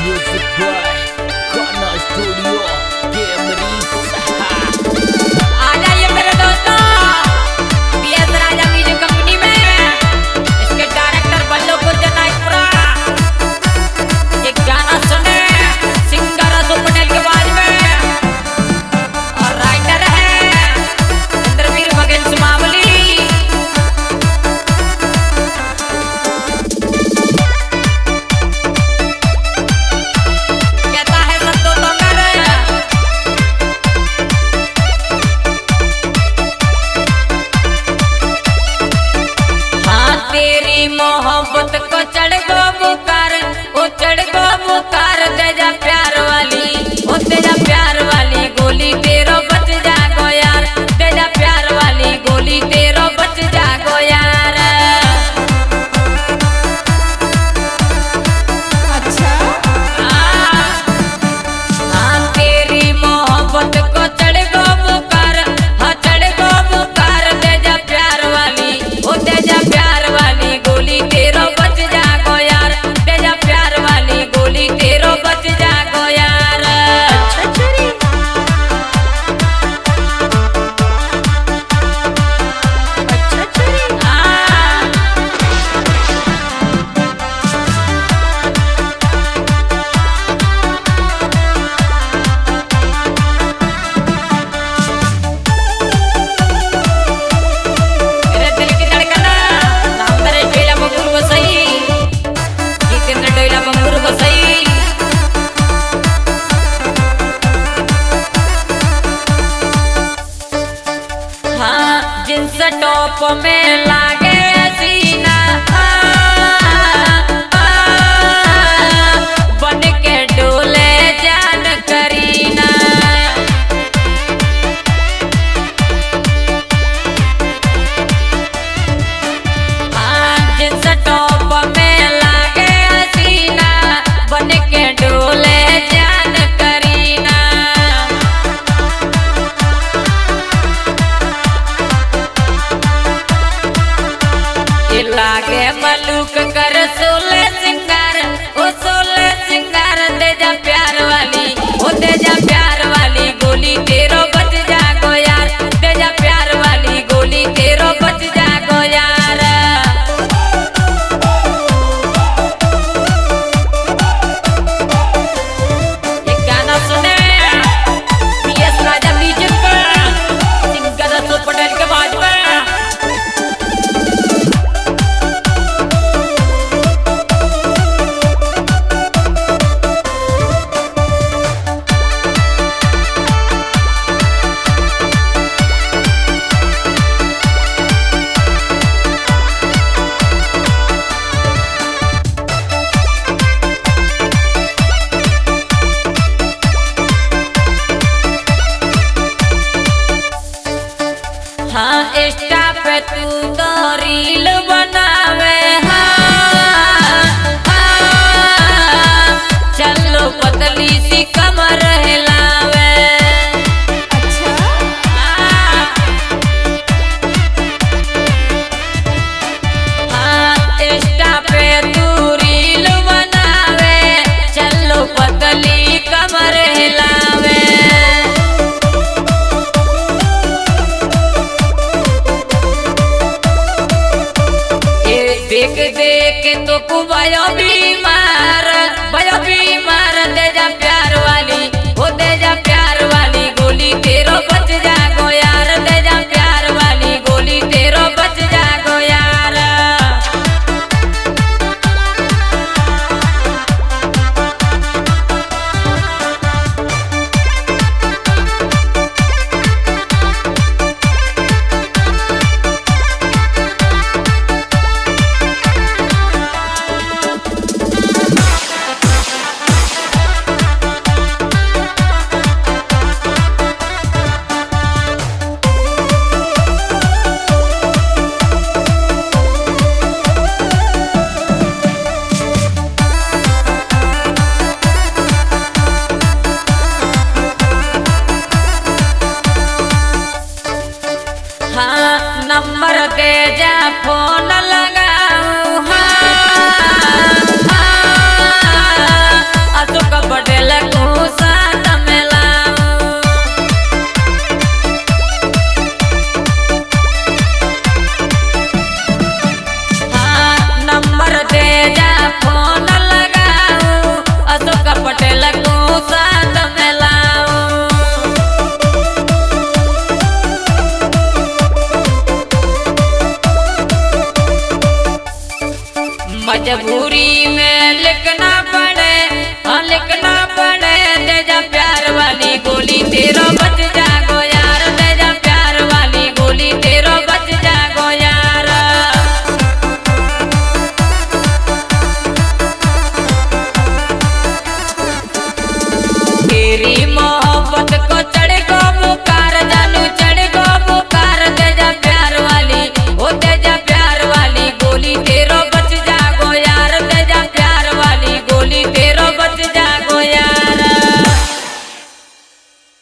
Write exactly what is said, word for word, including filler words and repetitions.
Music by Kana Studio Cameron। आ जाइए मेरे दोस्तों, पीएस राजा म्यूजिक कंपनी में इसके डायरेक्टर बल्लू गुर्जर नाइकपुरा। एक गाना सुने सिंगर असु पटेल के आवाज में, और राइटर है इंद्रवीर बघेल सुमावली। कहता है संतो तोंगर, हाँ तेरी मोहब्बत को चढ़ गो बुकार, ओ चढ़ गो बुकार, दे जा प्यार वाली, ओ दे जा प्यार वाली गोली तेरो बच जागो यार, दे जा प्यार वाली गोली तेरो बच जागो यार। अच्छा हाँ तेरी मोहब्बत को चढ़ गो बुकार, हाँ चढ़ गो बुकार, दे जा प्यार वाली, ओ दे जा प्यार वाली गोली तेरो बच जागो यार, दे जा प्यार वाली गोली तेरो बच जागो यार। अच्छा चरी अच्छा चरी हाँ मेरे दिल की धड़कना नाम तेरे डोइला बंगूर बसई, जितेंद्र डोइला बंगूर बसई। हाँ जींस टॉप में लागे सीना, बन के डोले जान करीना। हाँ जींस टॉप में लागे सीना, बन के डोले जान करीना। ये लागे मलूक कर सोले सिंगार, ओ सोले सिंगार, दे जा प्यार वाली, ओ दे जा प्यार वाली गोली तेरो बच जागो यार, दे जा प्यार वाली गोली तेरो बच जागो यार। ये गाना सुने पीएस राजा म्यूजिक पर, सिंगर असु पटेल के आवाज में। हाँ इंस्टा पे तू तो रील बनावे, हाँ, हाँ, चलो पतली सी कमर हिलावे। अच्छा हाँ, हाँ इंस्टा पे तू रील बनावे, चलो पतली कमर हिलावे। ये देख देख तो को भयो बीमार, भयो बीमार, दे जा प्यार वाली, ओ दे जा प्यार वाली गोली तेरो बच जागो यार, दे जा प्यार वाली गोली तेरो बच जागो यार। मजबूरी में लिखना पड़े, हाँ लिखना पड़े, दे जा प्यार वाली गोली तेरा